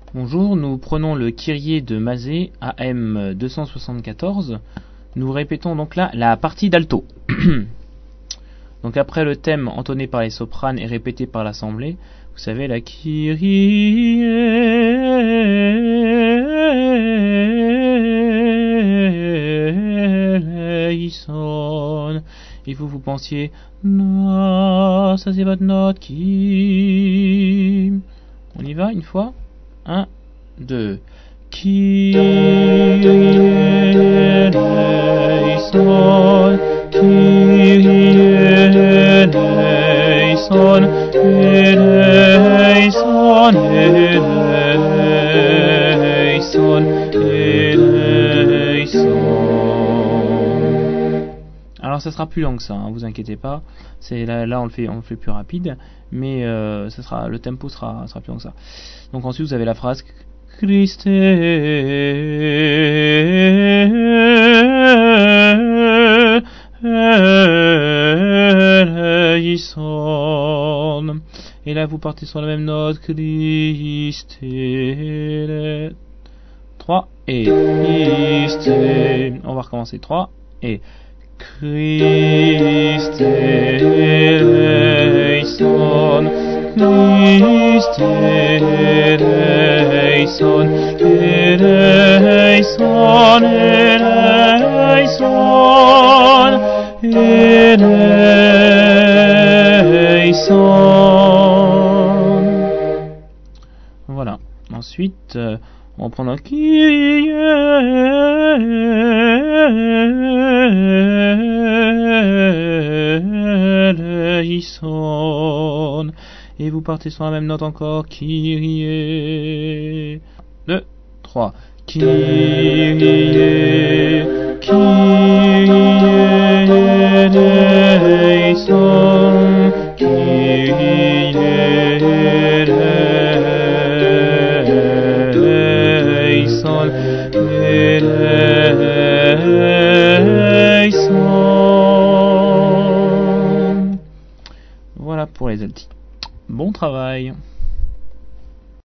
Bonjour, nous prenons le Kyrie de Mazet AM 274. Nous répétons donc là la partie d'alto. Donc après le thème entonné par les sopranes et répété par l'assemblée, vous savez la Kyrie eleison. Et vous pensiez, non, ça c'est votre note qui... On y va une fois. 1, 2. Kyrie eleison, Kyrie eleison, eleison, eleison, eleison. Alors ça sera plus long que ça, hein, vous inquiétez pas. C'est là on le fait plus rapide, mais ça sera, le tempo sera plus long que ça. Donc ensuite vous avez la phrase Christe eleison. Et là vous partez sur la même note, Christe 3 et Christe. On va recommencer 3 et Christe eleison, Christe eleison, eleison, eleison, eleison. Voilà. Ensuite, on va prendre un Kyrie eleison. Et vous partez sur la même note encore. Kyrie. 2, 3. Kyrie, Kyrie eleison, Kyrie eleison, eleison. Voilà pour les altis. Bon travail.